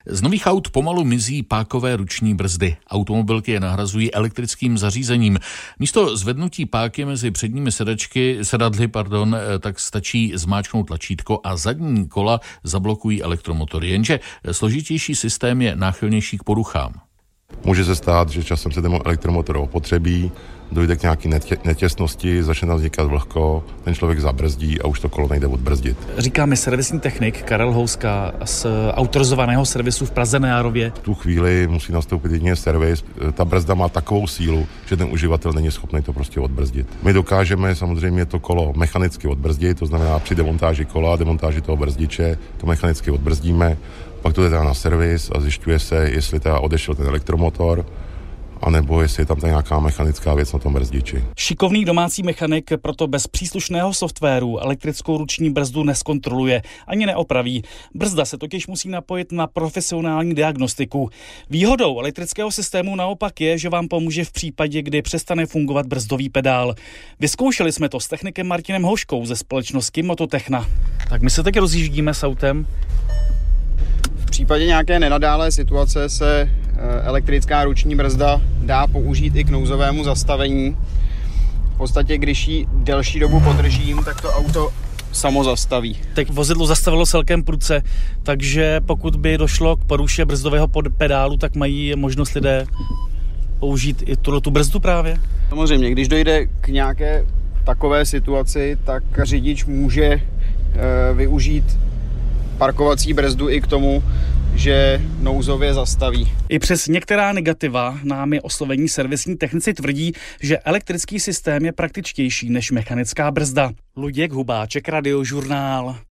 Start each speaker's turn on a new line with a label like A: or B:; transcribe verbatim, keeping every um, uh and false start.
A: Z nových aut pomalu mizí pákové ruční brzdy. Automobilky je nahrazují elektrickým zařízením. Místo zvednutí páky mezi předními sedačky, sedadly, pardon, tak stačí zmáčknout tlačítko a zadní kola zablokují elektromotory. Jenže složitější systém je náchylnější k poruchám.
B: Může se stát, že časem se ten elektromotor opotřebí, dojde k nějaké netě, netěsnosti, začne tam vznikat vlhko, ten člověk zabrzdí a už to kolo nejde odbrzdit.
C: Říká mi servisní technik Karel Houska z autorizovaného servisu v Praze na Járově.
B: V tu chvíli musí nastoupit jedině servis. Ta brzda má takovou sílu, že ten uživatel není schopný to prostě odbrzdit. My dokážeme samozřejmě to kolo mechanicky odbrzdit, to znamená při demontáži kola, demontáži toho brzdiče, to mechanicky odbrzdíme, pak to jde teda na servis a zjišťuje se, jestli teda odešel ten elektromotor, anebo jestli je tam ta nějaká mechanická věc na tom brzdiči.
C: Šikovný domácí mechanik proto bez příslušného softwaru elektrickou ruční brzdu neskontroluje ani neopraví. Brzda se totiž musí napojit na profesionální diagnostiku. Výhodou elektrického systému naopak je, že vám pomůže v případě, kdy přestane fungovat brzdový pedál. Vyzkoušeli jsme to s technikem Martinem Hoškou ze společnosti Mototechna. Tak my se teď rozjíždíme s autem.
D: V případě nějaké nenadálé situace se elektrická ruční brzda dá použít i k nouzovému zastavení. V podstatě, když ji delší dobu podržím, tak to auto samo zastaví.
C: Teď vozidlo zastavilo celkem prudce, takže pokud by došlo k poruše brzdového pedálu, tak mají možnost lidé použít i tuto tu brzdu právě?
D: Samozřejmě, když dojde k nějaké takové situaci, tak řidič může e, využít parkovací brzdu i k tomu, že nouzově zastaví.
C: I přes některá negativa námi oslovení servisní technici tvrdí, že elektrický systém je praktičtější než mechanická brzda. Luděk Hubáček, Radiožurnál.